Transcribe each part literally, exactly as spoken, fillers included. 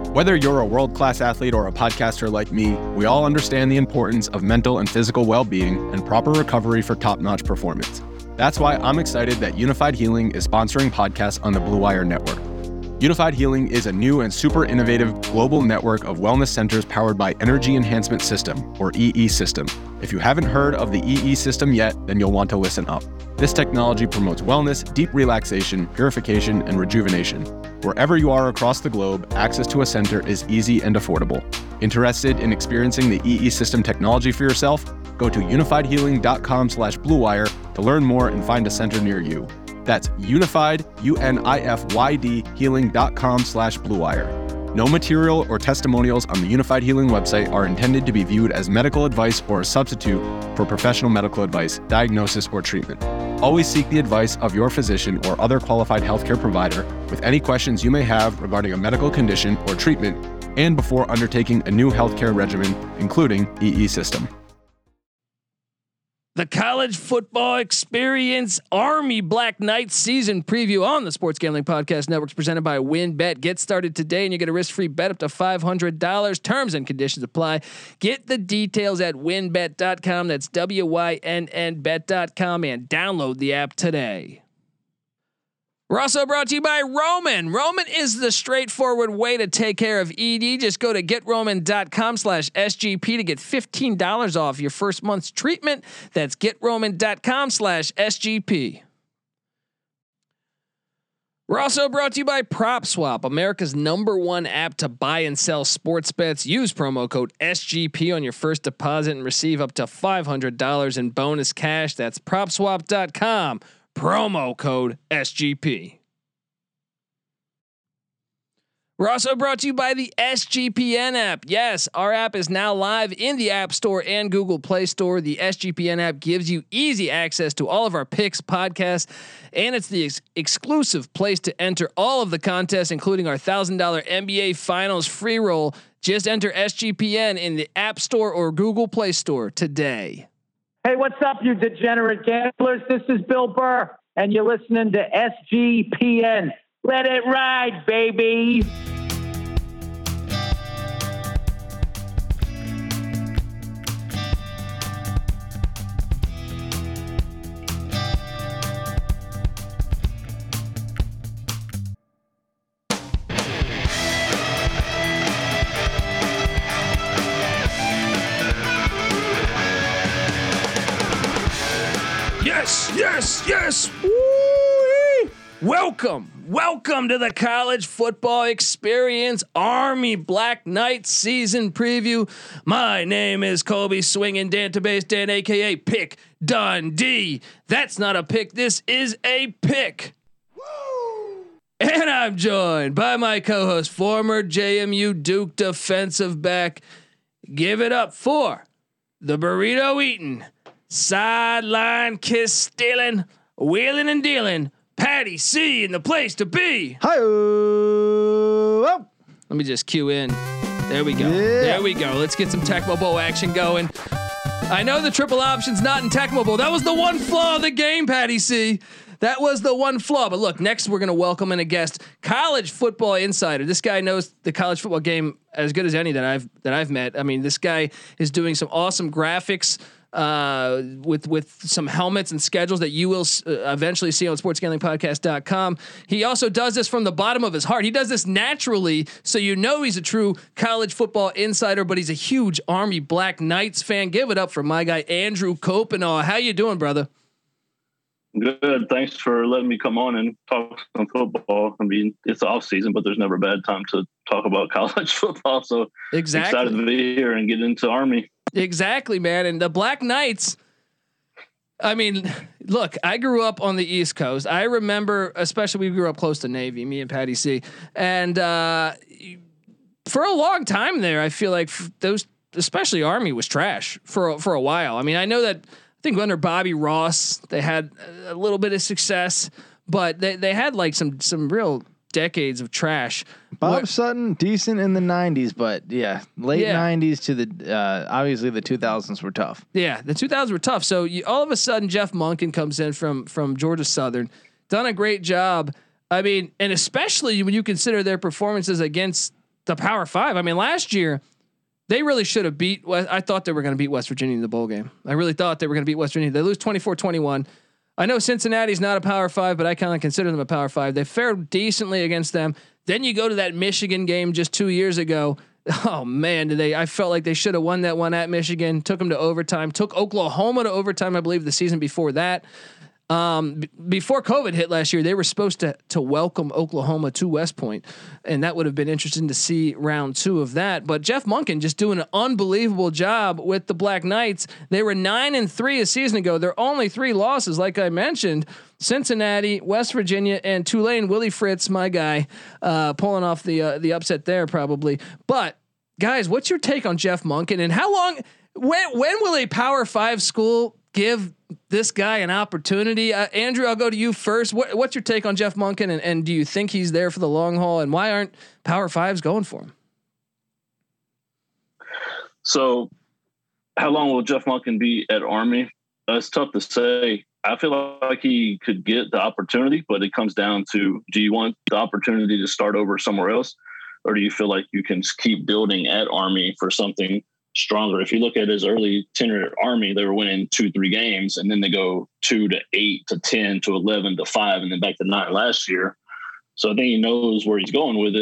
Whether you're a world-class athlete or a podcaster like me, we all understand the importance of mental and physical well-being and proper recovery for top-notch performance. That's why I'm excited that Unified Healing is sponsoring podcasts on the Blue Wire Network. Unified Healing is a new and super innovative global network of wellness centers powered by Energy Enhancement System, or E E System. If you haven't heard of the E E System yet, then you'll want to listen up. This technology promotes wellness, deep relaxation, purification, and rejuvenation. Wherever you are across the globe, access to a center is easy and affordable. Interested in experiencing the E E System technology for yourself? Go to unified healing dot com slash blue wire to learn more and find a center near you. That's unified, U N I F Y D, healing dot com slash blue wire. No material or testimonials on the Unified Healing website are intended to be viewed as medical advice or a substitute for professional medical advice, diagnosis, or treatment. Always seek the advice of your physician or other qualified healthcare provider with any questions you may have regarding a medical condition or treatment and before undertaking a new healthcare regimen, including E E System. The College Football Experience Army Black Knights season preview on the Sports Gambling Podcast Network is presented by WynnBET. Get started today and you get a risk-free bet up to five hundred dollars. Terms and conditions apply. Get the details at wynn bet dot com. That's W Y N N bet dot com and download the app today. We're also brought to you by Roman. Roman is the straightforward way to take care of E D. Just go to get roman dot com slash S G P to get fifteen dollars off your first month's treatment. That's get roman dot com slash S G P. We're also brought to you by PropSwap, America's number one app to buy and sell sports bets. Use promo code S G P on your first deposit and receive up to five hundred dollars in bonus cash. That's prop swap dot com. Promo code S G P. We're also brought to you by the S G P N app. Yes, our app is now live in the App Store and Google Play Store. The S G P N app gives you easy access to all of our picks, podcasts, and it's the ex- exclusive place to enter all of the contests, including our one thousand dollars N B A Finals free roll. Just enter S G P N in the App Store or Google Play Store today. Hey, what's up, you degenerate gamblers? This is Bill Burr, and you're listening to S G P N. Let it ride, baby. Yes, yes, yes. Woo-wee. Welcome, welcome to the College Football Experience Army Black Knights season preview. My name is Colby Swinging Database Dan, aka Pick Dundee. That's not a pick. This is a pick. Woo! And I'm joined by my co-host, former J M U Duke defensive back. Give it up for the burrito eating, sideline kiss stealing, wheeling and dealing, Patty C in the place to be. Hi. Let me just cue in. There we go. Yeah. There we go. Let's get some Tecmo Bowl action going. I know the triple option's not in Tecmo Bowl. That was the one flaw of the game, Patty C. That was the one flaw. But look, next we're going to welcome in a guest, college football insider. This guy knows the college football game as good as any that I've that I've met. I mean, this guy is doing some awesome graphics uh, with with some helmets and schedules that you will uh, eventually see on sports gambling podcast dot com. He also does this from the bottom of his heart. He does this naturally, so you know he's a true college football insider, but he's a huge Army Black Knights fan. Give it up for my guy, Andrew Copenhaw. How you doing, brother? Good. Thanks for letting me come on and talk some football. I mean, it's off season, but there's never a bad time to talk about college football. So exactly. Excited to be here and get into Army. Exactly, man. And the Black Knights, I mean, look, I grew up on the East Coast. I remember, especially we grew up close to Navy, me and Patty C. And uh, for a long time there, I feel like those, especially Army, was trash for, for a while. I mean, I know that I think under Bobby Ross, they had a little bit of success, but they, they had like some some real decades of trash. Bob Where, Sutton, decent in the nineties, but yeah, late yeah. nineties to the uh, obviously the two thousands were tough. Yeah, the two thousands were tough. So you, all of a sudden, Jeff Monken comes in from from Georgia Southern, done a great job. I mean, and especially when you consider their performances against the Power Five. I mean, last year they really should have beat. I thought they were going to beat West Virginia in the bowl game. I really thought they were going to beat West Virginia. They lose twenty-four twenty-one. I know Cincinnati's not a Power Five, but I kind of consider them a Power Five. They fared decently against them. Then you go to that Michigan game just two years ago. Oh man, did they? I felt like they should have won that one at Michigan. Took them to overtime. Took Oklahoma to overtime, I believe, the season before that. Um, b- before COVID hit last year, they were supposed to to welcome Oklahoma to West Point, and that would have been interesting to see round two of that. But Jeff Monken just doing an unbelievable job with the Black Knights. They were nine and three a season ago. Their only three losses, like I mentioned, Cincinnati, West Virginia, and Tulane. Willie Fritz, my guy, uh, pulling off the uh, the upset there probably. But guys, what's your take on Jeff Monken, and how long? When when will a Power Five school give this guy an opportunity? Uh, Andrew, I'll go to you first. What, what's your take on Jeff Monken, and, and do you think he's there for the long haul? And why aren't Power Fives going for him? So, how long will Jeff Monken be at Army? Uh, it's tough to say. I feel like he could get the opportunity, but it comes down to: do you want the opportunity to start over somewhere else, or do you feel like you can keep building at Army for something stronger? If you look at his early tenure at Army, they were winning two, three games, and then they go two to eight to ten to eleven to five, and then back to nine last year. So I think he knows where he's going with it,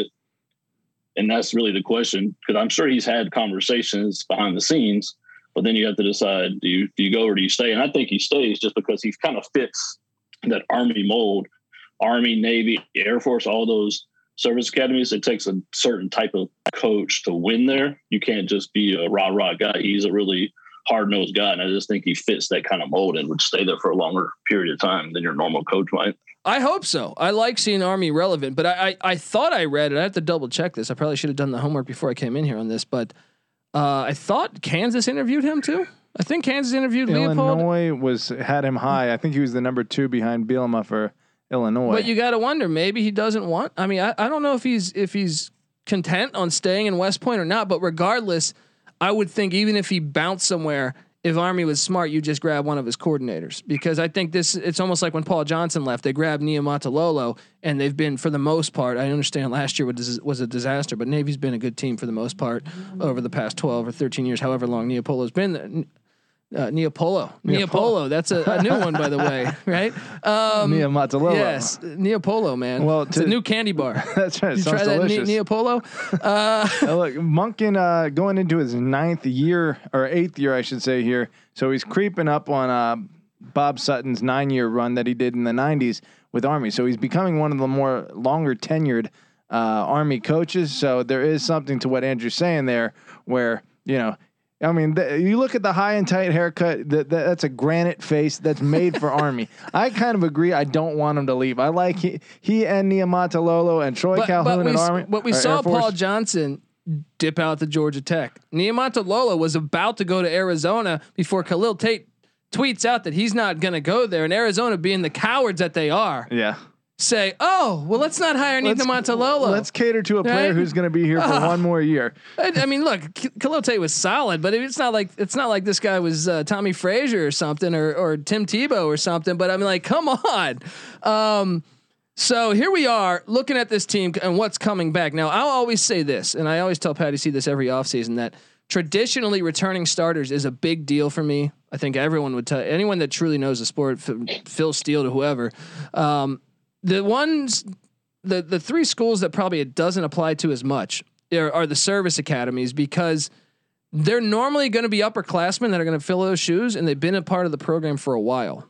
and that's really the question. Because I'm sure he's had conversations behind the scenes, but then you have to decide: do you do you go or do you stay? And I think he stays just because he kind of fits that Army mold. Army, Navy, Air Force, all those service academies, it takes a certain type of coach to win there. You can't just be a rah rah guy. He's a really hard nosed guy, and I just think he fits that kind of mold and would stay there for a longer period of time than your normal coach might. I hope so. I like seeing Army relevant, but I I, I thought I read it. I have to double check this. I probably should have done the homework before I came in here on this, but uh, I thought Kansas interviewed him too. I think Kansas interviewed Leopold. Illinois was had him high. I think he was the number two behind Bielema for Illinois. But you got to wonder, maybe he doesn't want. I mean, I, I don't know if he's if he's content on staying in West Point or not. But regardless, I would think even if he bounced somewhere, if Army was smart, you just grab one of his coordinators, because I think this it's almost like when Paul Johnson left, they grabbed Niumatalolo, and they've been, for the most part. I understand last year was was a disaster, but Navy's been a good team for the most part over the past twelve or thirteen years, however long Neapolo's been there. Uh, Neapolo, Neapolo. That's a, a new one, by the way, right? Um, Niumatalolo. Yes, Neapolo, man. Well, it's a new candy bar. That's right. You Sounds try delicious. that ne- Neapolo? Uh, Now look, Monken uh, going into his ninth year or eighth year, I should say here. So he's creeping up on uh, Bob Sutton's nine-year run that he did in the nineties with Army. So he's becoming one of the more longer tenured uh, Army coaches. So there is something to what Andrew's saying there, where you know. I mean, the, you look at the high and tight haircut. That, that that's a granite face that's made for Army. I kind of agree. I don't want him to leave. I like he, he and Niumatalolo and Troy but, Calhoun but we, at Army. But we saw Paul Johnson dip out to Georgia Tech. Niumatalolo was about to go to Arizona before Khalil Tate tweets out that he's not going to go there, and Arizona, being the cowards that they are, Yeah. say, "Oh, well, let's not hire Niumatalolo. Let's cater to a player Right? who's going to be here for Uh, one more year." I, I mean, look, K- Khalil Tate was solid, but it's not like it's not like this guy was uh, Tommy Frazier or something, or or Tim Tebow or something. But I mean, like, come on. Um, so here we are looking at this team and what's coming back. Now, I'll always say this, and I always tell Patty C this every offseason, that traditionally returning starters is a big deal for me. I think everyone would tell anyone that truly knows the sport, from Phil Steele to whoever. Um, the ones, the the three schools that probably it doesn't apply to as much are, are the service academies, because they're normally going to be upperclassmen that are going to fill those shoes, and they've been a part of the program for a while.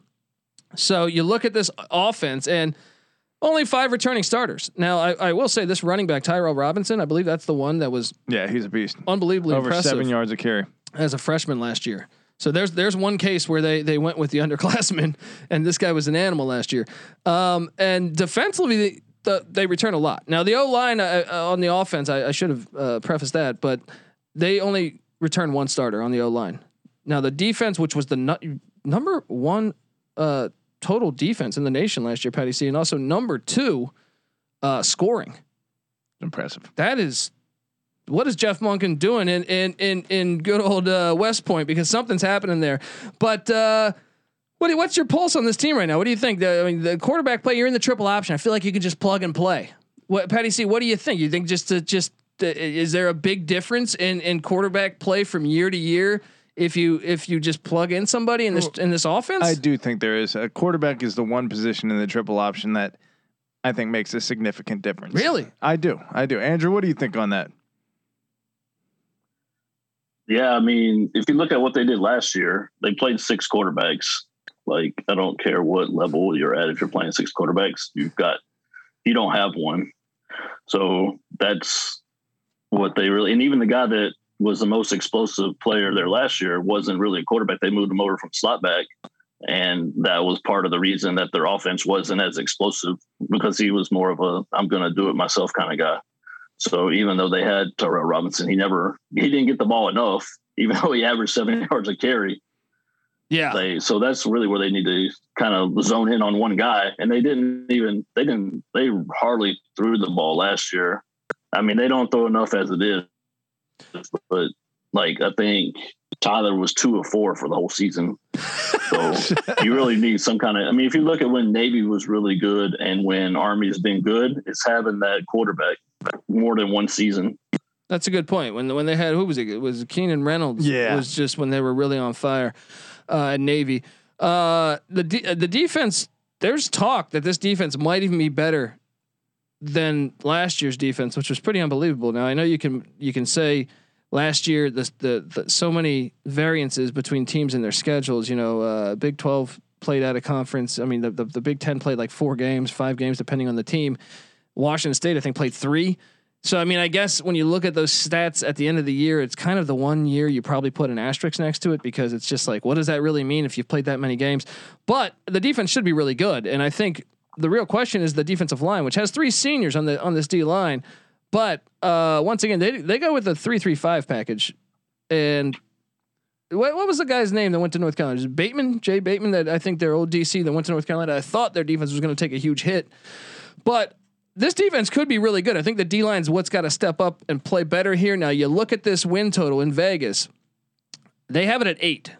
So you look at this offense, and only five returning starters. Now, I, I will say this running back, Tyrell Robinson, I believe that's the one that was Yeah, he's a beast. unbelievably Over impressive seven yards a carry. as a freshman last year. So there's there's one case where they they went with the underclassmen, and this guy was an animal last year. Um, and defensively, they, the, they return a lot. Now the O line uh, uh, on the offense, I, I should have uh, prefaced that, but they only return one starter on the O line. Now the defense, which was the nu- number one uh, total defense in the nation last year, Patty C, and also number two uh, scoring. Impressive. That is. What is Jeff Monken doing in in in in good old uh, West Point? Because something's happening there. But uh, what what's your pulse on this team right now? What do you think? The, I mean, the quarterback play. You're in the triple option. I feel like you can just plug and play. What, Patty C? What do you think? You think just to just is there a big difference in in quarterback play from year to year if you if you just plug in somebody in this in this offense? I do think there is. A quarterback is the one position in the triple option that I think makes a significant difference. Really? I do. I do. Andrew, what do you think on that? Yeah, I mean, if you look at what they did last year, they played six quarterbacks. Like, I don't care what level you're at. If you're playing six quarterbacks, you've got, you don't have one. So that's what they really, and even the guy that was the most explosive player there last year wasn't really a quarterback. They moved him over from slot back. And that was part of the reason that their offense wasn't as explosive, because he was more of a, I'm going to do it myself kind of guy. So even though they had Tyrell Robinson, he never, he didn't get the ball enough, even though he averaged seven yards a carry. Yeah. They, so that's really where they need to kind of zone in on one guy. And they didn't even, they didn't, they hardly threw the ball last year. I mean, they don't throw enough as it is, but like, I think Tyler was two of four for the whole season. So you really need some kind of, I mean, if you look at when Navy was really good and when Army has been good, it's having that quarterback more than one season. That's a good point. When when they had, who was it? It was Keenan Reynolds. Yeah. It was just when they were really on fire uh, at Navy. Uh, the de- the defense, there's talk that this defense might even be better than last year's defense, which was pretty unbelievable. Now I know you can you can say last year the the, the so many variances between teams and their schedules. You know, uh, Big twelve played out of conference. I mean, the, the the Big ten played like four games, five games, depending on the team. Washington State, I think, played three. So, I mean, I guess when you look at those stats at the end of the year, it's kind of the one year you probably put an asterisk next to it, because it's just like, what does that really mean if you've played that many games? But the defense should be really good. And I think the real question is the defensive line, which has three seniors on the on this D line. But uh, once again, they they go with the three three five package. And what, what was the guy's name that went to North Carolina? Is it Bateman, Jay Bateman, that I think their old D C that went to North Carolina. I thought their defense was going to take a huge hit. But this defense could be really good. I think the D line's what's got to step up and play better here. Now you look at this win total in Vegas. They have it at eight.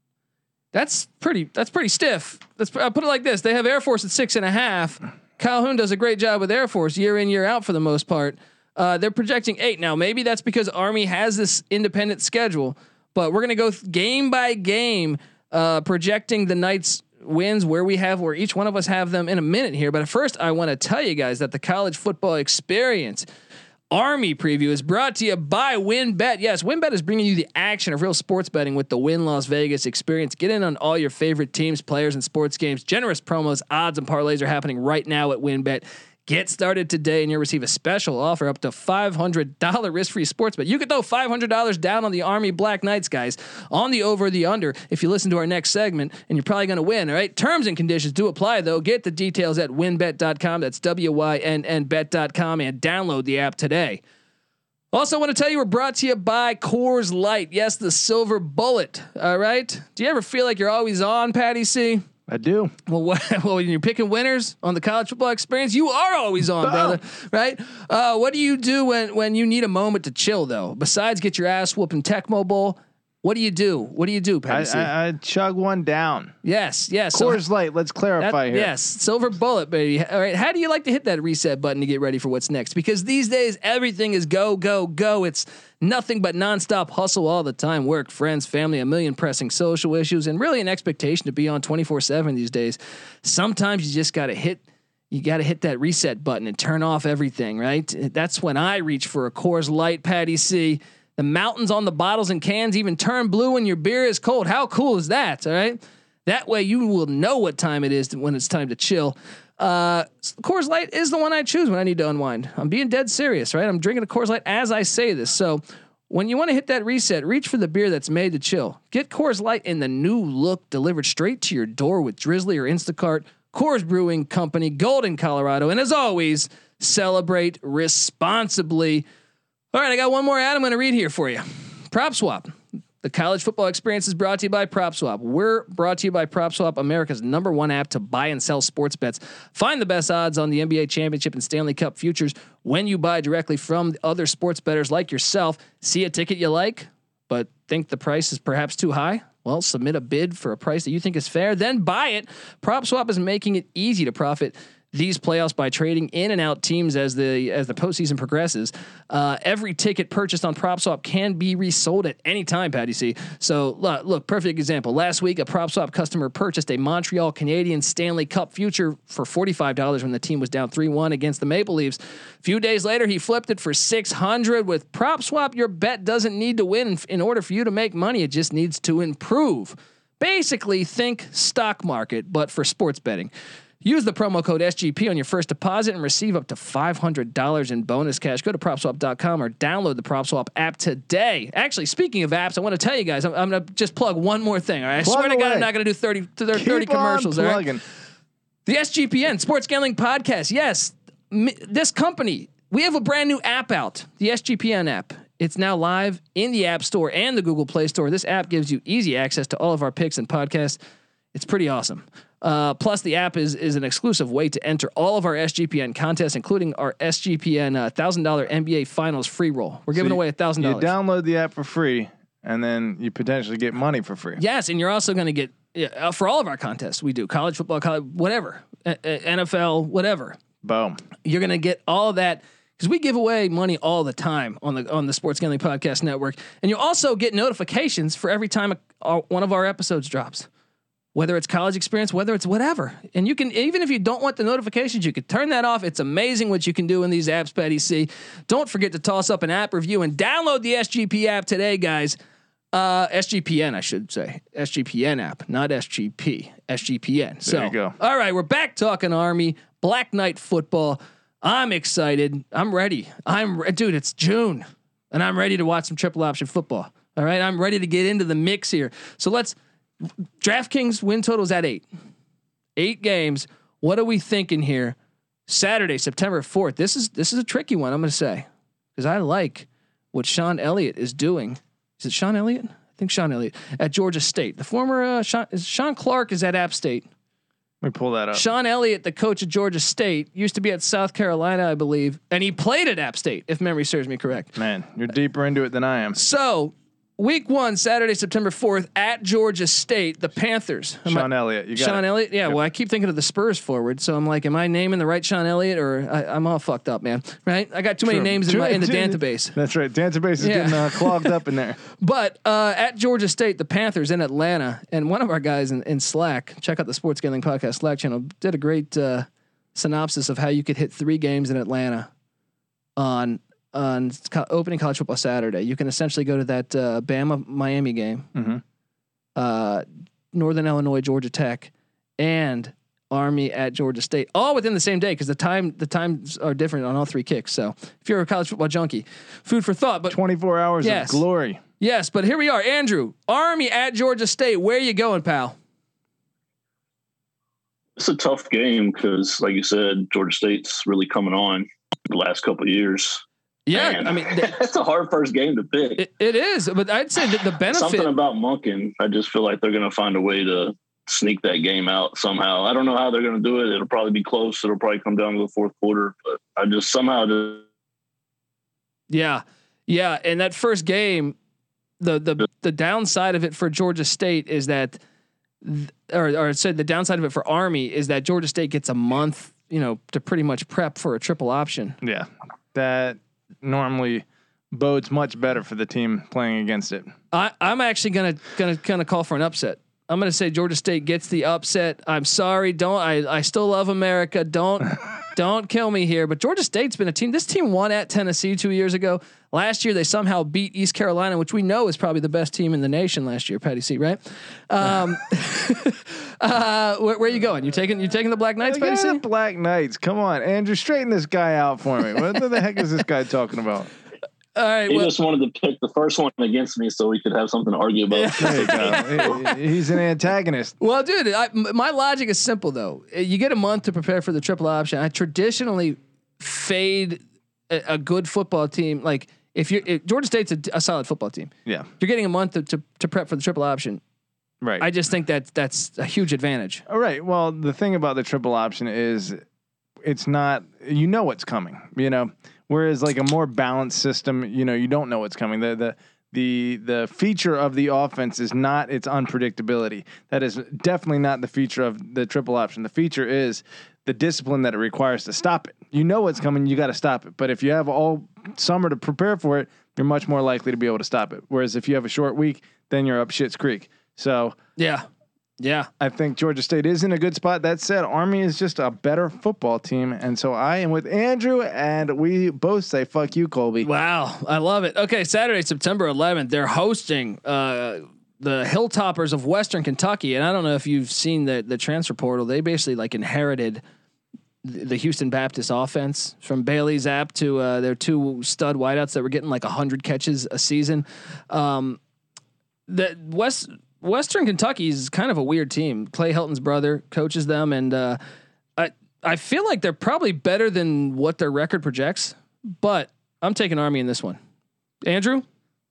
That's pretty, that's pretty stiff. Let's I'll put it like this. They have Air Force at six and a half. Calhoun does a great job with Air Force year in, year out for the most part. Uh, they're projecting eight. Now, maybe that's because Army has this independent schedule, but we're going to go th- game by game, uh, projecting the Knights wins where we have, where each one of us have them in a minute here. But first, I want to tell you guys that the College Football Experience Army preview is brought to you by WynnBET. Yes, WynnBET is bringing you the action of real sports betting with the Wynn Las Vegas experience. Get in on all your favorite teams, players, and sports games. Generous promos, odds, and parlays are happening right now at WynnBET. Get started today and you'll receive a special offer up to five hundred dollars risk-free sports bet. You could throw five hundred dollars down on the Army Black Knights, guys, on the over or the under if you listen to our next segment, and you're probably going to win, all right? Terms and conditions do apply, though. Get the details at wynn bet dot com. That's W Y N N bet dot com, and download the app today. Also, I want to tell you we're brought to you by Coors Light. Yes, the silver bullet, all right? Do you ever feel like you're always on, Patty C? I do. Well, what, well, when you're picking winners on the College Football Experience, you are always on, brother. Right? Uh, what do you do when when you need a moment to chill, though? Besides get your ass whooped in Tecmo Bowl, what do you do? What do you do, Patty? I, I, I chug one down. Yes, yes. Coors so, Light. Let's clarify that, here. Yes, silver bullet, baby. All right. How do you like to hit that reset button to get ready for what's next? Because these days everything is go, go, go. It's nothing but nonstop hustle all the time. Work, friends, family, a million pressing social issues, and really an expectation to be on twenty-four seven these days. Sometimes you just got to hit. You got to hit that reset button and turn off everything. Right. That's when I reach for a Coors Light, Patty C. The mountains on the bottles and cans even turn blue when your beer is cold. How cool is that? All right. That way you will know what time it is to, when it's time to chill. Uh, Coors Light is the one I choose when I need to unwind. I'm being dead serious, right? I'm drinking a Coors Light as I say this. So when you want to hit that reset, reach for the beer that's made to chill. Get Coors Light in the new look delivered straight to your door with Drizzly or Instacart. Coors Brewing Company, Golden, Colorado. And as always, celebrate responsibly. All right, I got one more ad I'm going to read here for you. PropSwap. The College Football Experience is brought to you by PropSwap. We're brought to you by PropSwap, America's number one app to buy and sell sports bets. Find the best odds on the N B A championship and Stanley Cup futures when you buy directly from other sports bettors like yourself. See a ticket you like, but think the price is perhaps too high? Well, submit a bid for a price that you think is fair, then buy it. PropSwap is making it easy to profit these playoffs by trading in and out teams as the as the postseason progresses. Uh, every ticket purchased on PropSwap can be resold at any time, Patty C. So look, look, perfect example. Last week, a PropSwap customer purchased a Montreal Canadiens Stanley Cup future for forty-five dollars when the team was down three one against the Maple Leafs. A few days later, he flipped it for six hundred dollars. With PropSwap, your bet doesn't need to win in order for you to make money. It just needs to improve. Basically, think stock market, but for sports betting. Use the promo code S G P on your first deposit and receive up to five hundred dollars in bonus cash. Go to prop swap dot com or download the PropSwap app today. Actually, speaking of apps, I want to tell you guys, I'm, I'm going to just plug one more thing. All right? I Plug swear to away. God, I'm not going to do thirty, thirty commercials. All right? The S G P N, Sports Gambling Podcast. Yes, m- this company, we have a brand new app out, the S G P N app. It's now live in the App Store and the Google Play Store. This app gives you easy access to all of our picks and podcasts. It's pretty awesome. Uh, plus, the app is is an exclusive way to enter all of our S G P N contests, including our S G P N uh, one thousand dollars N B A Finals free roll. We're giving So away one thousand dollars. You download the app for free, and then you potentially get money for free. Yes, and you're also going to get yeah, uh, for all of our contests. We do college football, college, whatever, uh, uh, N F L, whatever. Boom. You're going to get all of that because we give away money all the time on the on the Sports Gambling Podcast Network, and you'll also get notifications for every time a, uh, one of our episodes drops. Whether it's college experience, whether it's whatever. And you can, even if you don't want the notifications, you can turn that off. It's amazing what you can do in these apps, Patty C. Don't forget to toss up an app review and download the S G P app today, guys. Uh, S G P N, I should say. S G P N app, not S G P. S G P N. So, There you go. All right, we're back talking Army, Black Knight football. I'm excited. I'm ready. I'm, re- dude, it's June, and I'm ready to watch some triple option football. All right, I'm ready to get into the mix here. So let's, DraftKings win totals at eight. Eight games. What are we thinking here? Saturday, September fourth. This is this is a tricky one, I'm going to say, because I like what Sean Elliott is doing. Is it Sean Elliott? I think Sean Elliott at Georgia State. The former uh, Sean, is Sean Clark is at App State. Let me pull that up. Sean Elliott, the coach at Georgia State, used to be at South Carolina, I believe, and he played at App State, if memory serves me correct. Man, you're deeper into it than I am. So. Week one, Saturday, September fourth, at Georgia State, the Panthers. Am Sean I, Elliott. You got Sean it. Elliott. Yeah. Yep. Well, I keep thinking of the Spurs forward, so I'm like, am I naming the right Sean Elliott, or I, I'm all fucked up, man? Right? I got too many True. names in, Too- my, in the too- database. That's right. Database is Yeah. getting uh, clogged up in there. But uh, at Georgia State, the Panthers in Atlanta, and one of our guys in, in Slack, check out the Sports Gambling Podcast Slack channel, did a great uh, synopsis of how you could hit three games in Atlanta on. On co- opening college football Saturday, you can essentially go to that uh, Bama Miami game, Mm-hmm. uh, Northern Illinois Georgia Tech, and Army at Georgia State, all within the same day because the time the times are different on all three kicks. So if you're a college football junkie, food for thought. But twenty-four hours Yes. of glory. yes, but here we are, Andrew. Army at Georgia State. Where you going, pal? It's a tough game because, like you said, Georgia State's really coming on the last couple of years. Yeah, Man, I mean, th- it's a hard first game to pick. it, it is, but I'd say that the benefit. Something about Monken, I just feel like they're going to find a way to sneak that game out somehow. I don't know how they're going to do it. It'll probably be close. It'll probably come down to the fourth quarter, but I just somehow just Yeah, yeah, and that first game, the the the downside of it for Georgia State is that, th- or or said the downside of it for Army is that Georgia State gets a month, you know, to pretty much prep for a triple option. Yeah. That normally bodes much better for the team playing against it. I I'm actually gonna gonna kind of call for an upset. I'm gonna say Georgia State gets the upset. I'm sorry, don't I? I still love America. Don't don't kill me here. But Georgia State's been a team. This team won at Tennessee two years ago. Last year they somehow beat East Carolina, which we know is probably the best team in the nation last year. Patty C, right? Um, uh, where, where are you going? You taking you taking the Black Knights, Patty Yeah, C? Black Knights. Come on, Andrew, straighten this guy out for me. What the heck is this guy talking about? All right. he Well, just wanted to pick the first one against me so we could have something to argue about. There you go. He- He's an antagonist. Well, dude, I, m- my logic is simple though. Uh, You get a month to prepare for the triple option. I traditionally fade a, a good football team. Like if you're if Georgia State's a, a solid football team, Yeah. you're getting a month to, to, to prep for the triple option. Right. I just think that that's a huge advantage. All right. Well, the thing about the triple option is it's not, you know what's coming, you know, whereas like a more balanced system, you know, you don't know what's coming. The, the, the, the feature of the offense is not its unpredictability. That is definitely not the feature of the triple option. The feature is the discipline that it requires to stop it. You know what's coming, you got to stop it. But if you have all summer to prepare for it, you're much more likely to be able to stop it. Whereas if you have a short week, then you're up Schitt's Creek. So yeah, yeah, I think Georgia State is in a good spot. That said, Army is just a better football team, and so I am with Andrew, and we both say fuck you, Colby. Wow, I love it. Okay, Saturday, September eleventh, they're hosting uh, the Hilltoppers of Western Kentucky, and I don't know if you've seen the the transfer portal. They basically like inherited the Houston Baptist offense from Bailey Zapp to uh, their two stud wideouts that were getting like a hundred catches a season. Um, the West Western Kentucky is kind of a weird team. Clay Helton's brother coaches them, and uh, I I feel like they're probably better than what their record projects. But I'm taking Army in this one. Andrew?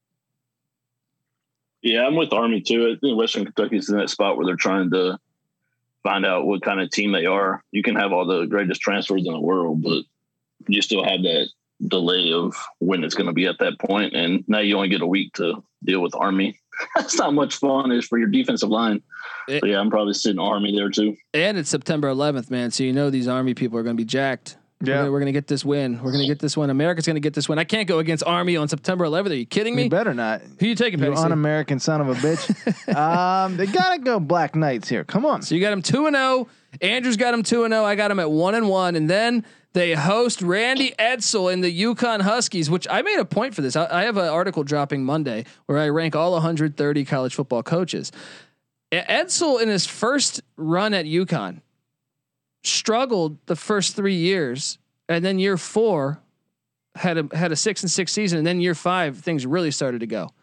Yeah, I'm with Army too. I think Western Kentucky's in that spot where they're trying to find out what kind of team they are. You can have all the greatest transfers in the world, but you still have that delay of when it's going to be at that point. And now you only get a week to deal with Army. That's not much fun is for your defensive line. It, so yeah, I'm probably sitting Army there too. And it's September eleventh, man. So you know these Army people are going to be jacked. Yeah, we're, we're going to get this win. We're going to get this win. America's going to get this win. I can't go against Army on September eleventh. Are you kidding me? You better not. Who you taking, you un-American son of a bitch? um, they gotta go Black Knights here. Come on. So you got him two and zero. Andrew's got him two and zero. I got him at one and one. And then they host Randy Edsall in the UConn Huskies, which I made a point for this. I, I have an article dropping Monday where I rank all one hundred thirty college football coaches. Edsall in his first run at UConn struggled the first three years. And then year four had a had a six and six season, and then year five things really started to go.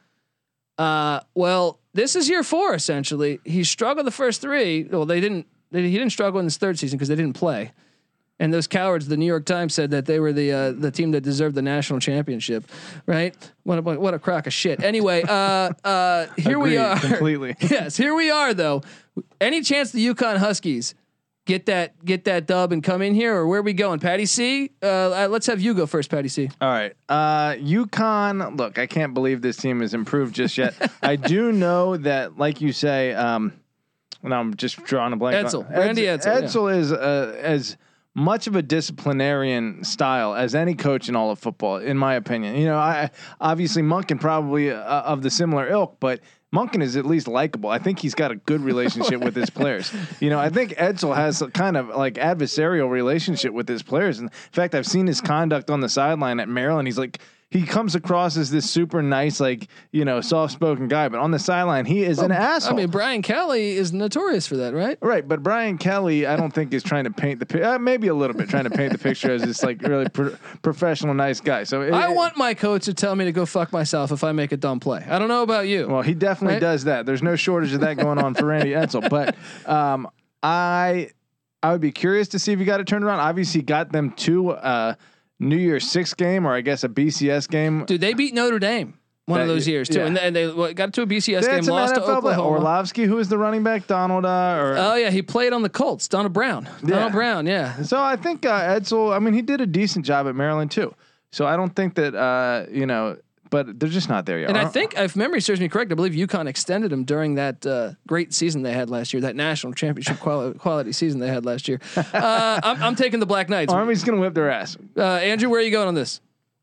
Uh, well, this is year four essentially. He struggled the first three. Well, they didn't. They, he didn't struggle in his third season because they didn't play. And those cowards, the New York Times said that they were the uh, the team that deserved the national championship. Right? What a what a crock of shit. Anyway, uh, uh, here Agreed, we are. Completely. Yes, here we are though. Any chance the UConn Huskies get that get that dub and come in here, or where are we going? Patty C, uh, let's have you go first, Patty C. All right, uh, UConn. Look, I can't believe this team has improved just yet. I do know that, like you say, um, and I'm just drawing a blank. Edsall, on, Randy Edsall. Edsall yeah. is uh, as much of a disciplinarian style as any coach in all of football, in my opinion. You know, I obviously Monken probably uh, of the similar ilk, but Monken is at least likable. I think he's got a good relationship with his players. You know, I think Edsall has a kind of like adversarial relationship with his players. And in fact, I've seen his conduct on the sideline at Maryland. He's like, he comes across as this super nice, like, you know, soft-spoken guy, but on the sideline, he is well, an asshole. I mean, Brian Kelly is notorious for that, right? Right, but Brian Kelly, I don't think is trying to paint the uh, maybe a little bit trying to paint the picture as this like really pro- professional, nice guy. So it, I want my coach to tell me to go fuck myself if I make a dumb play. I don't know about you. Well, he definitely right? does that. There's no shortage of that going on for Randy Edsall, but um, I I would be curious to see if he got it turned around. Obviously, got them to. Uh, New Year's Six game, or I guess a B C S game. Dude, they beat Notre Dame one that, of those years too, yeah. and, and they well, got to a B C S game, lost to Oklahoma. Orlovsky, who is the running back, Donald. Uh, or oh yeah, he played on the Colts. Donald Brown. Yeah. Donald Brown. Yeah. So I think uh, Edsall. I mean, he did a decent job at Maryland too. So I don't think that uh, you know. But they're just not there yet. And I think, if memory serves me correct, I believe UConn extended him during that uh, great season they had last year, that national championship quali- quality season they had last year. Uh, I'm, I'm taking the Black Knights. Army's going to whip their ass. Uh, Andrew, where are you going on this?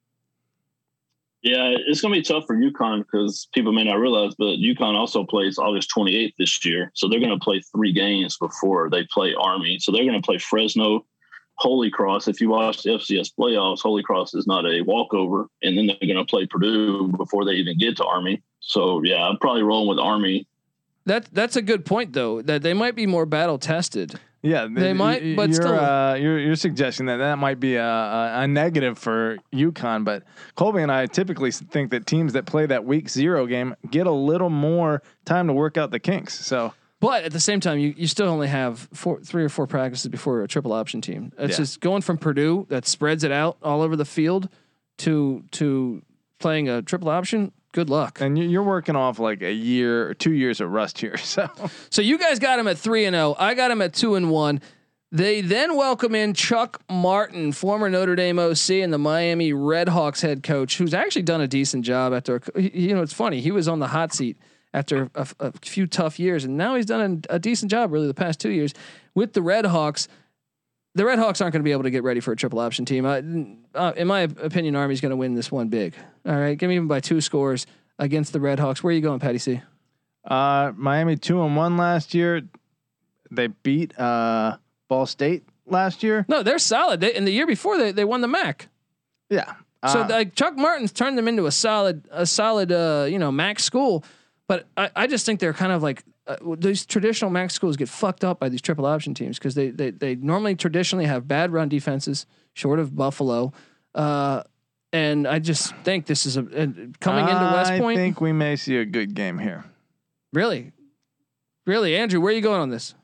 Yeah, it's going to be tough for UConn because people may not realize, but UConn also plays August twenty-eighth this year. So they're going to play three games before they play Army. So they're going to play Fresno, Holy Cross. If you watch the F C S playoffs, Holy Cross is not a walkover, and then they're going to play Purdue before they even get to Army. So yeah, I'm probably rolling with Army. That that's a good point though. That they might be more battle tested. Yeah, they might, but you're, still, uh, you're you're suggesting that that might be a, a, a negative for UConn. But Colby and I typically think that teams that play that week zero game get a little more time to work out the kinks. So. But at the same time, you, you still only have four, three or four practices before a triple option team. It's yeah. just going from Purdue that spreads it out all over the field to to playing a triple option. Good luck. And you're working off like a year or two years of rust here. So, so you guys got him at three and zero. I got him at two and one. They then welcome in Chuck Martin, former Notre Dame O C and the Miami Redhawks head coach, who's actually done a decent job after. You know, it's funny. He was on the hot seat after a, a few tough years, and now he's done a, a decent job really the past two years with the Redhawks. the Red Hawks aren't going to be able to get ready for a triple option team. I, uh, in my opinion, Army's going to win this one big. All right, give me even by two scores against the Red Hawks. Where are you going, Patty C? Uh, Miami two and one last year. They beat uh, Ball State last year. No, they're solid. They, and the year before they they won the M A C. Yeah. Uh, So like Chuck Martin's turned them into a solid a solid uh, you know M A C school, but I, I just think they're kind of like uh, these traditional M A C schools get fucked up by these triple option teams because they, they they normally traditionally have bad run defenses, short of Buffalo. Uh, And I just think this is a, a coming into West Point. I think we may see a good game here. Really, really, Andrew, where are you going on this?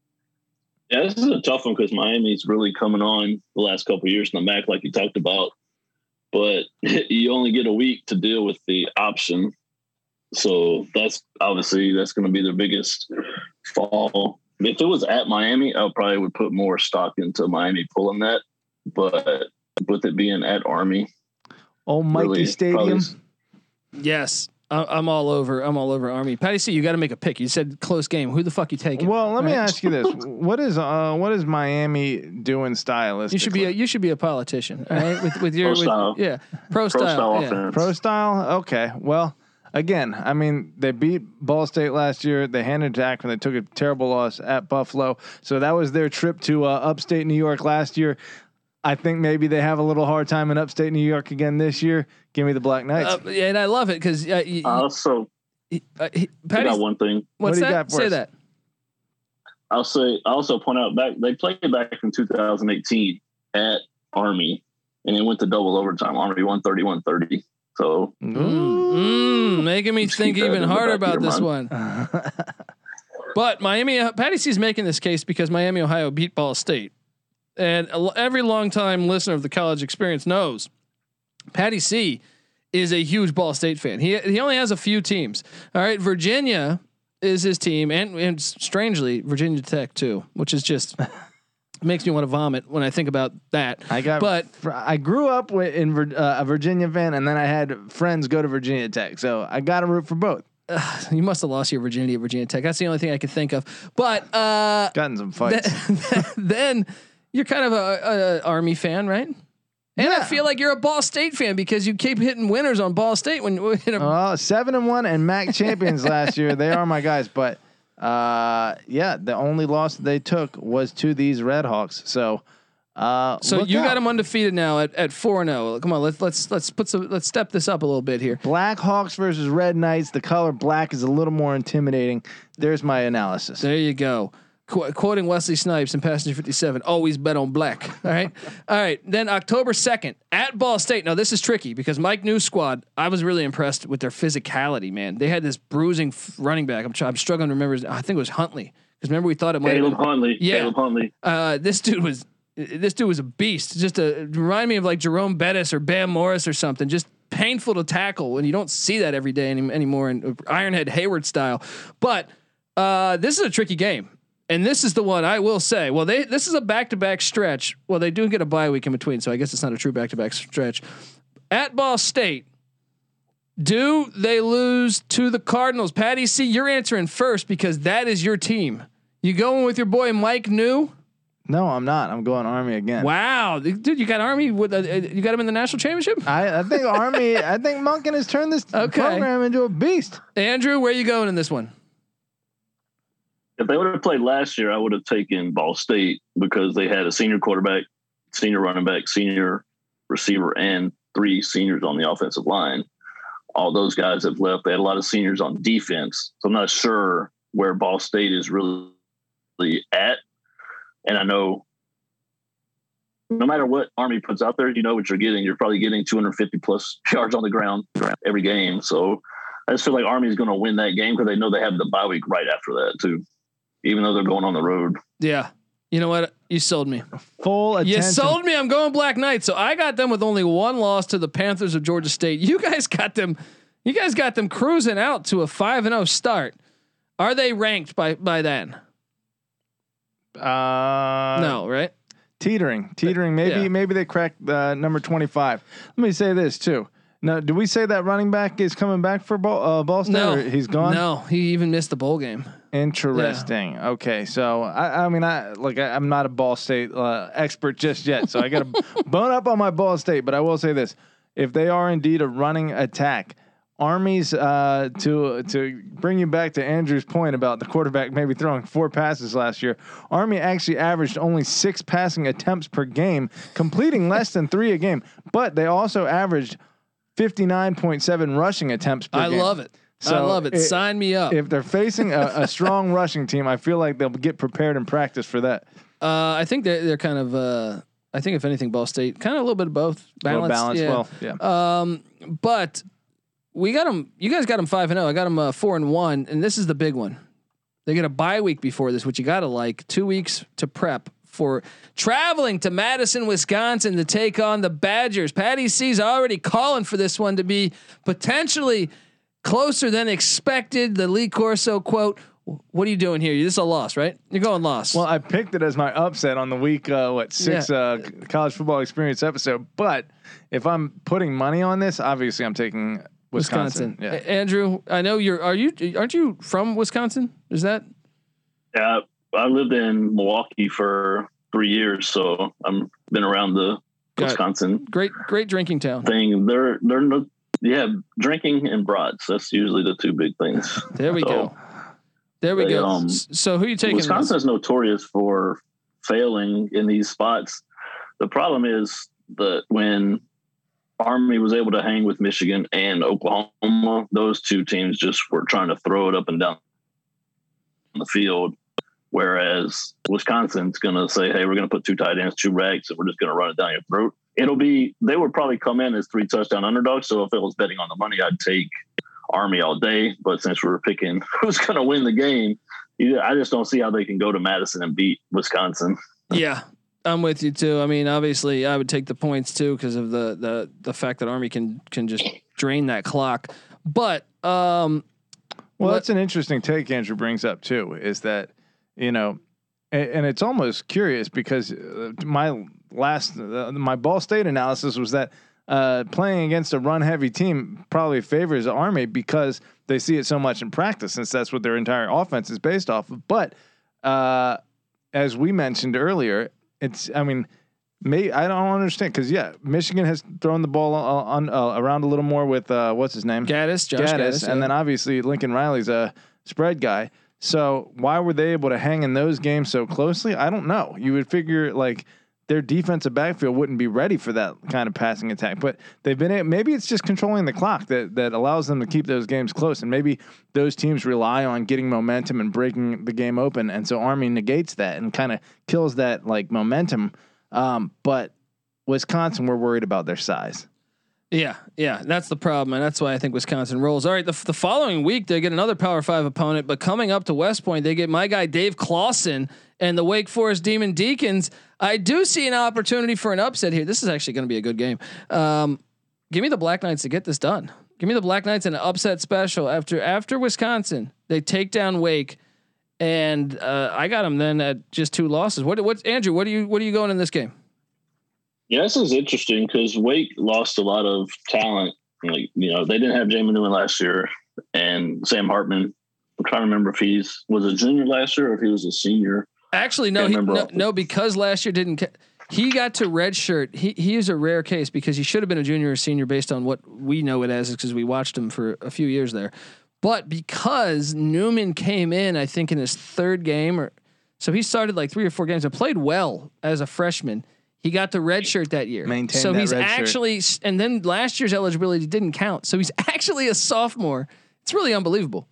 Yeah, this is a tough one because Miami's really coming on the last couple of years in the M A C, like you talked about. But you only get a week to deal with the option, so that's obviously that's going to be their biggest fall. If it was at Miami, I probably would put more stock into Miami pulling that. But with it being at Army. Old Mikey Really, Stadium. probably- Yes, I, I'm all over. I'm all over Army. Patty C, you got to make a pick. You said close game. Who the fuck you taking? Well, let me Right? ask you this: what is uh what is Miami doing stylistically? You should be a you should be a politician, all right? With with your Pro with, style. yeah, pro, Pro style. style yeah. offense. pro style. Okay, well, again, I mean, they beat Ball State last year. They handed it to Akron. They took a terrible loss at Buffalo. So that was their trip to uh, upstate New York last year. I think maybe they have a little hard time in upstate New York again this year. Give me the Black Knights. Uh, yeah, and I love it because uh, y- I also uh, he- I Patty, got one thing. what's What do you that? got for Say us? that. I'll say I also point out back they played back in two thousand eighteen at Army and it went to double overtime. Army won thirty-one thirty. So Mm, mm, making me Just think keep that even in the harder back about of your this mind. one. But Miami, uh, Patty C is making this case because Miami, Ohio beat Ball State. And a l- every longtime listener of the College Experience knows Patty C is a huge Ball State fan. He he only has a few teams. All right, Virginia is his team, and and strangely Virginia Tech too, which is just makes me want to vomit when I think about that. I got, but fr- I grew up with in Vir- uh, a Virginia fan, and then I had friends go to Virginia Tech, so I got to root for both. you must have lost your virginity at Virginia Tech. That's the only thing I could think of. But uh, Gotten some fights. then, then you're kind of a, a Army fan, right? And I Yeah. feel like you're a Ball State fan because you keep hitting winners on Ball State when you know, Well, seven and one and M A C champions last year. They are my guys, but uh, yeah, the only loss they took was to these Red Hawks. So, uh, so look you out. got them undefeated now at at four and zero. Come on, let's let's let's put some let's step this up a little bit here. Black Hawks versus Red Knights. The color black is a little more intimidating. There's my analysis. There you go. Qu- quoting Wesley Snipes in Passenger fifty-seven, always bet on black. All right. All right. Then October second at Ball State. Now, this is tricky because Mike News squad, I was really impressed with their physicality, man. They had this bruising f- running back. I'm, tr- I'm struggling to remember. His, I think it was Huntley. Because remember, we thought it might have Caleb been. Huntley. Yeah. Caleb Huntley. Uh, this dude was. This dude was a beast. Just a remind me of like Jerome Bettis or Bam Morris or something. Just painful to tackle, and you don't see that every day any, anymore in Ironhead Hayward style. But uh, this is a tricky game. And this is the one I will say. Well, they this is a back to back stretch. Well, they do get a bye week in between, so I guess it's not a true back to back stretch. At Ball State, do they lose to the Cardinals? Patty C, you're answering first because that is your team. You going with your boy Mike New? No, I'm not. I'm going Army again. Wow, dude, you got Army with uh, you got him in the national championship. I, I think Army. I think Monken has turned this Okay. program into a beast. Andrew, where you going in this one? If they would have played last year, I would have taken Ball State because they had a senior quarterback, senior running back, senior receiver, and three seniors on the offensive line. All those guys have left. They had a lot of seniors on defense. So I'm not sure where Ball State is really at. And I know no matter what Army puts out there, you know what you're getting. You're probably getting two hundred fifty plus yards on the ground every game. So I just feel like Army is going to win that game because they know they have the bye week right after that too, even though they're going on the road. Yeah, you know what? You sold me. Full attention. You sold me. I'm going Black Knight. So I got them with only one loss to the Panthers of Georgia State. You guys got them. You guys got them cruising out to a five and zero start. Are they ranked by by then? Uh, No, right? teetering, teetering. Maybe, Yeah. maybe they cracked uh, number twenty-five. Let me say this too. Now, do we say that running back is coming back for Ball, uh, Ball State? No, or he's gone. No, he even missed the bowl game. Interesting. Yeah. Okay, so I, I mean, I like I, I'm not a Ball State uh, expert just yet, so I got to bone up on my Ball State. But I will say this: if they are indeed a running attack, Army's uh, to to bring you back to Andrew's point about the quarterback maybe throwing four passes last year. Army actually averaged only six passing attempts per game, completing less than three a game. But they also averaged fifty-nine point seven rushing attempts per I game. I love it. So I love it. it. Sign me up. If they're facing a, a strong rushing team, I feel like they'll get prepared and practice for that. Uh, I think they're, they're kind of, uh, I think if anything, Ball State, kind of a little bit of both. Balanced. Balance, yeah. Well, yeah. Um, but we got them, you guys got them five and oh. I got them uh, four and one. And this is the big one. They get a bye week before this, which you got to like two weeks to prep for traveling to Madison, Wisconsin to take on the Badgers. Patty C's already calling for this one to be potentially closer than expected. The Lee Corso quote, what are you doing here? This is a loss, right? You're going loss. Well, I picked it as my upset on the week, uh, what, six yeah. uh, college football experience episode. But if I'm putting money on this, obviously I'm taking Wisconsin. Wisconsin. Yeah. A- Andrew, I know you're, are you, aren't you from Wisconsin? Is that? Yeah, I lived in Milwaukee for three years. So I'm been around the Got Wisconsin. It. Great, great drinking town thing. They're, they're no, Yeah, drinking and brats. That's usually the two big things. There we so, go. There we they, go. Um, so who are you taking? Wisconsin is notorious for failing in these spots. The problem is that when Army was able to hang with Michigan and Oklahoma, those two teams just were trying to throw it up and down the field. Whereas Wisconsin's going to say, hey, we're going to put two tight ends, two racks, and we're just going to run it down your throat. It'll be, they would probably come in as three touchdown underdogs. So if it was betting on the money, I'd take Army all day. But since we were picking who's going to win the game, I just don't see how they can go to Madison and beat Wisconsin. Yeah, I'm with you too. I mean, obviously I would take the points too, because of the, the, the fact that Army can, can just drain that clock. But, um, well, what, that's an interesting take Andrew brings up too, is that, you know, and, and it's almost curious because my, Last uh, my Ball State analysis was that uh, playing against a run heavy team probably favors Army because they see it so much in practice, since that's what their entire offense is based off of. But uh, as we mentioned earlier, it's I mean, may I don't understand because yeah, Michigan has thrown the ball on, on uh, around a little more with uh, what's his name, Gaddis, Josh Gaddis, Gaddis, and yeah. then obviously Lincoln Riley's a spread guy. So why were they able to hang in those games so closely? I don't know. You would figure like their defensive backfield wouldn't be ready for that kind of passing attack, but they've been, maybe it's just controlling the clock that, that allows them to keep those games close. And maybe those teams rely on getting momentum and breaking the game open. And so Army negates that and kind of kills that like momentum. Um, but Wisconsin, we're worried about their size. Yeah, yeah, that's the problem, and that's why I think Wisconsin rolls. All right, the, the following week they get another Power Five opponent, but coming up to West Point, they get my guy Dave Clawson and the Wake Forest Demon Deacons. I do see an opportunity for an upset here. This is actually going to be a good game. Um, give me the Black Knights to get this done. Give me the Black Knights in an upset special after after Wisconsin. They take down Wake, and uh, I got them then at just two losses. What what's Andrew? What are you what are you going in this game? Yeah, this is interesting because Wake lost a lot of talent. Like, you know, they didn't have Jamin Newman last year, and Sam Hartman. I'm trying to remember if he's was a junior last year or if he was a senior. Actually, no, he, no, no, because last year didn't. He got to redshirt. He he is a rare case because he should have been a junior or senior based on what we know it as, because we watched him for a few years there. But because Newman came in, I think in his third game, or so he started like three or four games and played well as a freshman. He got the red shirt that year. Maintain so that he's red actually, shirt. And then last year's eligibility didn't count. So he's actually a sophomore. It's really unbelievable.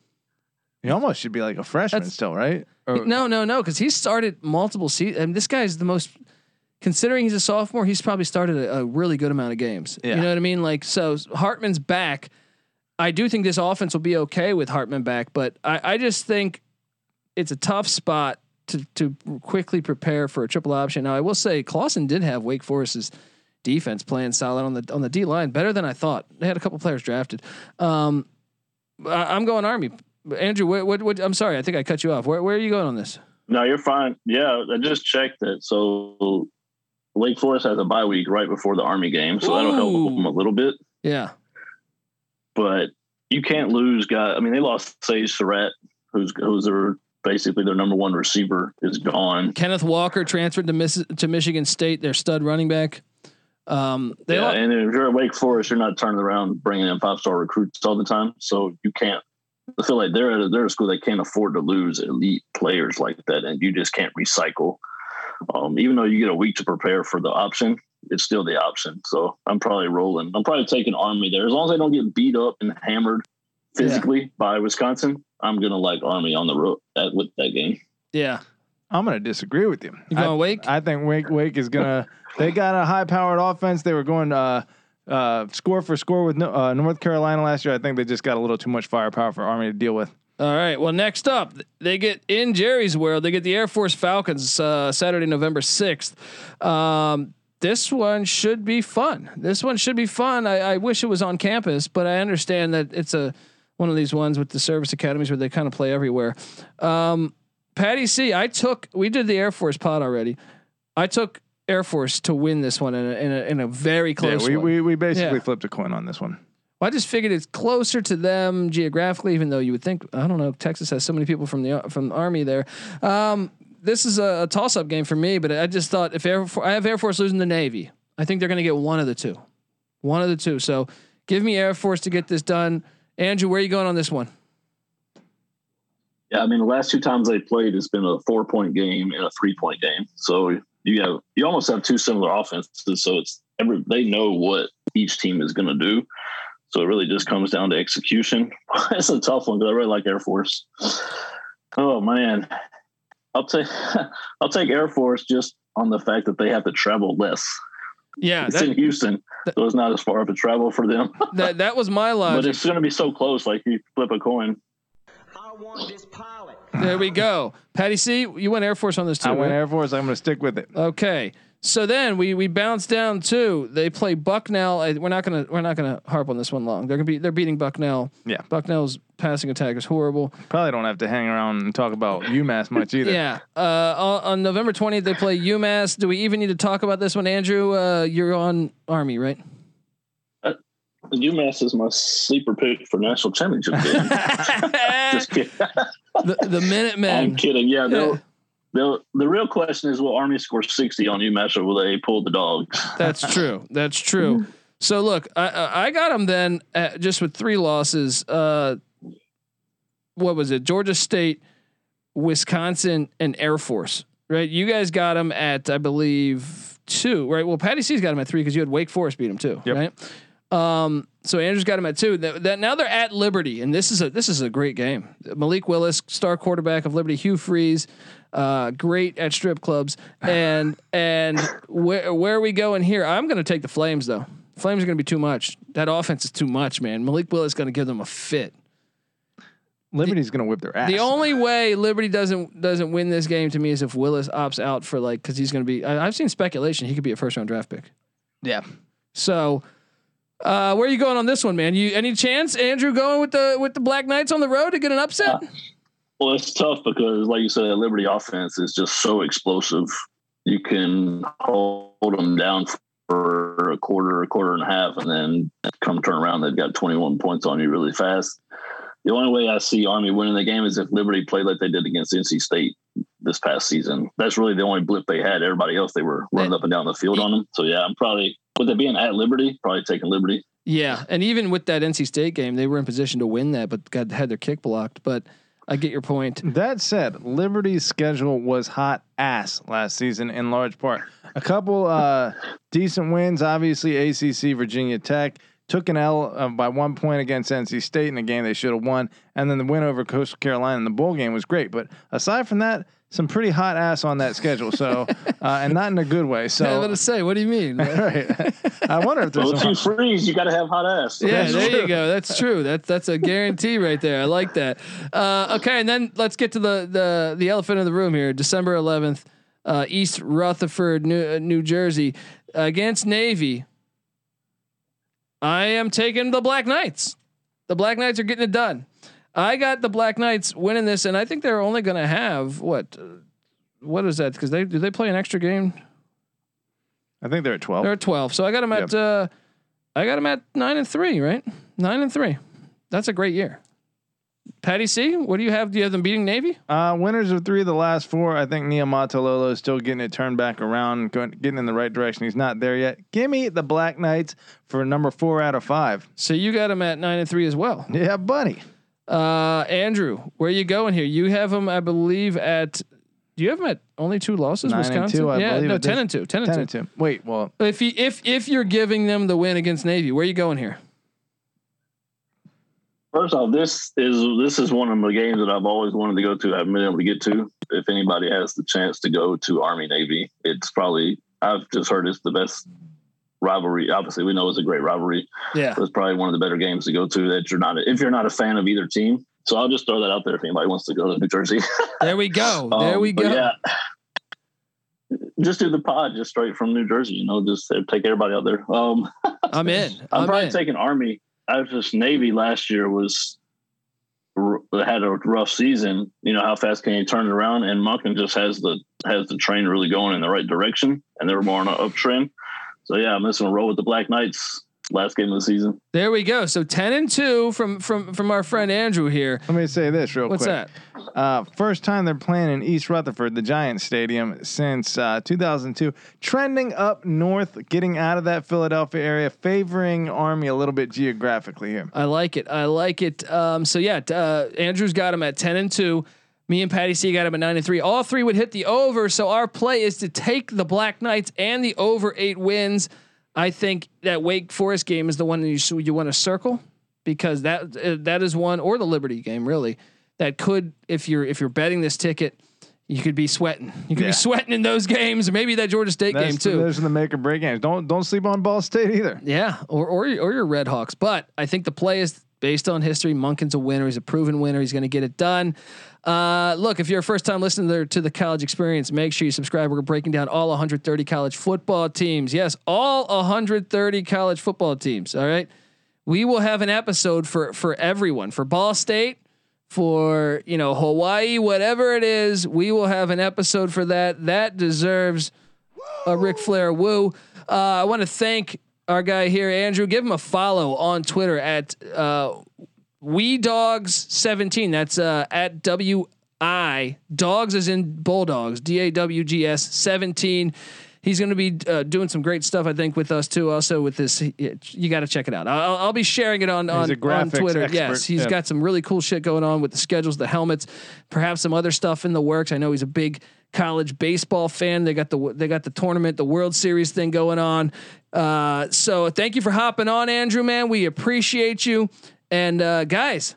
He almost should be like a freshman That's, still, right? Or, no, no, no. Cause he's started multiple seasons. And this guy's the most, considering he's a sophomore, he's probably started a, a really good amount of games. Yeah. You know what I mean? Like, so Hartman's back. I do think this offense will be okay with Hartman back, but I, I just think it's a tough spot to to quickly prepare for a triple option. Now I will say Clawson did have Wake Forest's defense playing solid on the on the D line, better than I thought. They had a couple players drafted. Um, I, I'm going Army. Andrew, what, what, what, I'm sorry, I think I cut you off. Where where are you going on this? No, you're fine. Yeah, I just checked it. So Wake Forest has a bye week right before the Army game, so Ooh. That'll help them a little bit. Yeah, but you can't lose guys. I mean, they lost Sage Surratt, who's who's their basically their number one receiver is gone. Kenneth Walker transferred to Miss to Michigan State, their stud running back. Um, they yeah, all, and if you're at Wake Forest, you're not turning around bringing in five star recruits all the time, so you can't. I feel like they're at a, they're a school that can't afford to lose elite players like that, and you just can't recycle. Um, even though you get a week to prepare for the option, it's still the option. So I'm probably rolling. I'm probably taking Army there as long as they don't get beat up and hammered physically yeah. by Wisconsin. I'm gonna like Army on the road at, with that game. Yeah, I'm gonna disagree with you. You going I, Wake? I think Wake Wake is gonna. They got a high powered offense. They were going uh, uh, score for score with uh, North Carolina last year. I think they just got a little too much firepower for Army to deal with. All right. Well, next up, they get in Jerry's world. They get the Air Force Falcons uh, Saturday, November sixth. Um, this one should be fun. This one should be fun. I, I wish it was on campus, but I understand that it's a one of these ones with the service academies where they kind of play everywhere. Um, Patty C, I took. We did the Air Force pod already. I took Air Force to win this one in a in a, in a very close. Yeah, we one. we we basically yeah. flipped a coin on this one. Well, I just figured it's closer to them geographically, even though you would think, I don't know, Texas has so many people from the from the Army there. Um, this is a, a toss-up game for me, but I just thought if Air Force, I have Air Force losing the Navy, I think they're going to get one of the two, one of the two. So give me Air Force to get this done. Andrew, where are you going on this one? Yeah, I mean, the last two times they played, it's been a four-point game and a three-point game. So you have you almost have two similar offenses. So it's every they know what each team is going to do. So it really just comes down to execution. It's a tough one because I really like Air Force. Oh man, I'll take I'll take Air Force just on the fact that they have to travel less. Yeah, it's that, in Houston, that, so it's not as far of a travel for them. that that was my logic. But it's going to be so close, like you flip a coin. I want this pilot. There we go, Patty C. You went Air Force on this too. I right? went Air Force. I'm going to stick with it. Okay. So then we we bounce down to they play Bucknell. We're not gonna we're not gonna harp on this one long. They're gonna be they're beating Bucknell. Yeah, Bucknell's passing attack is horrible. Probably don't have to hang around and talk about UMass much either. Yeah. Uh, on, on November twentieth they play UMass. Do we even need to talk about this one, Andrew? Uh, you're on Army, right? Uh, UMass is my sleeper pick for national championship game. Just kidding. the the Minutemen. I'm kidding. Yeah. Yeah. The the real question is, will Army score sixty on UMass, or will they pull the dogs? That's true. That's true. So look, I I got them then at, just with three losses. Uh, what was it? Georgia State, Wisconsin, and Air Force. Right? You guys got them at I believe two. Right? Well, Patty C's got them at three because you had Wake Forest beat them too. Yep. Right? Um, so Andrew's got him at two. That, that now they're at Liberty, and this is a this is a great game. Malik Willis, star quarterback of Liberty, Hugh Freeze, uh, great at strip clubs, and and where where are we going here? I'm going to take the Flames though. Flames are going to be too much. That offense is too much, man. Malik Willis is going to give them a fit. Liberty's going to whip their ass. The only way Liberty doesn't doesn't win this game to me is if Willis opts out for like because he's going to be. I, I've seen speculation he could be a first round draft pick. Yeah. So. Uh, where are you going on this one, man? You any chance, Andrew, going with the with the Black Knights on the road to get an upset? Uh, well, it's tough because, like you said, the Liberty offense is just so explosive. You can hold them down for a quarter, a quarter and a half, and then come turn around, they've got twenty-one points on you really fast. The only way I see Army winning the game is if Liberty played like they did against N C State this past season. That's really the only blip they had. Everybody else, they were running up and down the field on them. So yeah, I'm probably. With it being at Liberty, probably taking Liberty. Yeah, and even with that N C State game, they were in position to win that, but got had their kick blocked. But I get your point. That said, Liberty's schedule was hot ass last season in large part. A couple uh, decent wins, obviously A C C, Virginia Tech. Took an L uh, by one point against N C State in a game they should have won, and then the win over Coastal Carolina in the bowl game was great. But aside from that, some pretty hot ass on that schedule. So, uh, and not in a good way. So, I was gonna say, what do you mean? Right. I wonder if there's well, if some you freeze, you got to have hot ass. So yeah, that's there true. you go. That's true. That's that's a guarantee right there. I like that. Uh, okay, and then let's get to the the the elephant in the room here. December eleventh, uh, East Rutherford, New, uh, New Jersey, against Navy. I am taking the Black Knights. The Black Knights are getting it done. I got the Black Knights winning this, and I think they're only going to have what? Uh, what is that? Because they do they play an extra game? I think they're at twelve. They're at twelve. So I got them at. Yep. Uh, I got them at nine and three. Right, nine and three. That's a great year. Patty C, what do you have? Do you have them beating Navy? Uh, winners of three of the last four. I think Niumatalolo is still getting it turned back around, going, getting in the right direction. He's not there yet. Give me the Black Knights for number four out of five. So you got them at nine and three as well. Yeah, buddy. Uh, Andrew, where are you going here? You have them, I believe, at. Do you have them at only two losses? Nine Wisconsin, and two, I yeah, believe no, it ten is. and two, ten, Ten and and two. two. Wait, well, If you if if you're giving them the win against Navy, where are you going here? First off, this is this is one of the games that I've always wanted to go to. I haven't been able to get to. If anybody has the chance to go to Army Navy, it's probably I've just heard it's the best rivalry. Obviously, we know it's a great rivalry. Yeah, It's probably one of the better games to go to that you're not if you're not a fan of either team. So I'll just throw that out there if anybody wants to go to New Jersey. there we go. um, There we but go. Yeah, just do the pod just straight from New Jersey. You know, just take everybody out there. Um, I'm in. I'm, I'm probably in. taking Army. I was just Navy last year was had a rough season. You know how fast can you turn it around? And Monken just has the has the train really going in the right direction, and they were more on an uptrend. So yeah, I'm just gonna roll with the Black Knights. Last game of the season. There we go. So ten and two from from from our friend Andrew here. let me say this real What's quick. that? Uh, first time they're playing in East Rutherford, the Giants Stadium, since uh, two thousand two. Trending up north, getting out of that Philadelphia area, favoring Army a little bit geographically here. I like it. I like it. Um, so yeah, uh, Andrew's got him at ten and two. Me and Patty C got him at nine and three. All three would hit the over. So our play is to take the Black Knights and the over eight wins. I think that Wake Forest game is the one that you you want to circle because that uh, that is one, or the Liberty game really, that could, if you're if you're betting this ticket, you could be sweating. You could Yeah. be sweating in those games, or maybe that Georgia State That's game the- too. Those are the make or break games. Don't don't sleep on Ball State either. Yeah, or or or your Red Hawks. But I think the play is based on history. Monken's a winner. He's a proven winner. He's going to get it done. Uh, look, if you're a first time listener to the College Experience, make sure you subscribe. We're breaking down all one hundred thirty college football teams. Yes, all one hundred thirty college football teams. All right. We will have an episode for, for everyone, for Ball State, for, you know, Hawaii, whatever it is. We will have an episode for that. That deserves a Ric Flair woo. Uh, I want to thank our guy here, Andrew. Give him a follow on Twitter at, uh, We Dogs seventeen. That's uh, at W I Dogs as in Bulldogs. D A W G S seventeen. He's going to be uh, doing some great stuff, I think, with us too. Also with this, you got to check it out. I'll, I'll be sharing it on on, on Twitter. expert. Yes, he's Yep. got some really cool shit going on with the schedules, the helmets, perhaps some other stuff in the works. I know he's a big college baseball fan. They got the they got the tournament, the World Series thing going on. Uh, so thank you for hopping on, Andrew. Man, we appreciate you. And uh, guys,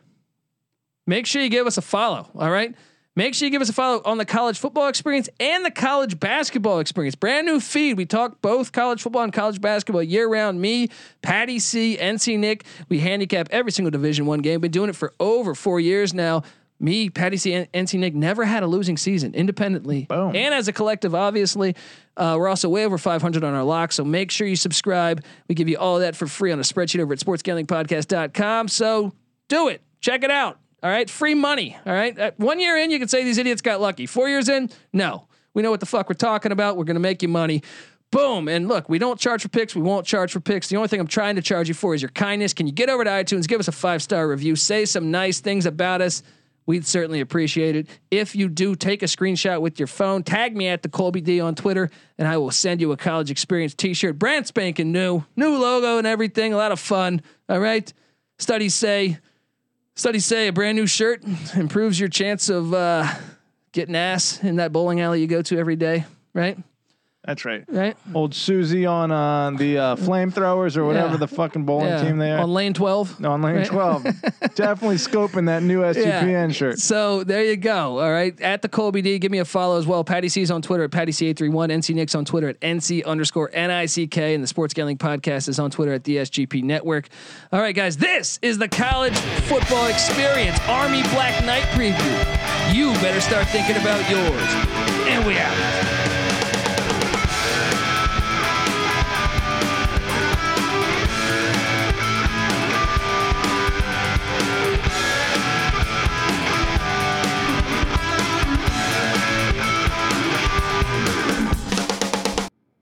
make sure you give us a follow. All right. Make sure you give us a follow on the College Football Experience and the College Basketball Experience. Brand new feed. We talk both college football and college basketball year round. Me, Patty C, N C Nick. We handicap every single Division One game. Been doing it for over four years now. Me, Patty C, and N C Nick never had a losing season independently Boom. and as a collective. Obviously, uh, we're also way over five hundred on our lock. So make sure you subscribe. We give you all of that for free on a spreadsheet over at sports gambling podcast dot com. So do it. Check it out. All right. Free money. All right. Uh, one year in, you can say these idiots got lucky. Four years in, no. We know what the fuck we're talking about. We're going to make you money. Boom. And look, we don't charge for picks. We won't charge for picks. The only thing I'm trying to charge you for is your kindness. Can you get over to iTunes, give us a five-star review, say some nice things about us? We'd certainly appreciate it. If you do, take a screenshot with your phone, tag me at the Colby D on Twitter, and I will send you a College Experience t-shirt, brand spanking new, new logo and everything. A lot of fun. All right. Studies say, studies say a brand new shirt improves your chance of uh, getting ass in that bowling alley you go to every day. Right. That's right. Right. Old Susie on uh, the uh, flamethrowers or whatever Yeah. the fucking bowling Yeah. team they are. On lane twelve. No, on lane Right. twelve. Definitely scoping that new S G P N shirt. So there you go. All right. At the Colby D, give me a follow as well. Patty C's on Twitter at Patty C eight three one. N C Nick's on Twitter at N C underscore N I C K. And the Sports Gambling Podcast is on Twitter at the S G P Network. All right, guys. This is the College Football Experience Army Black Knight preview. You better start thinking about yours. And we out.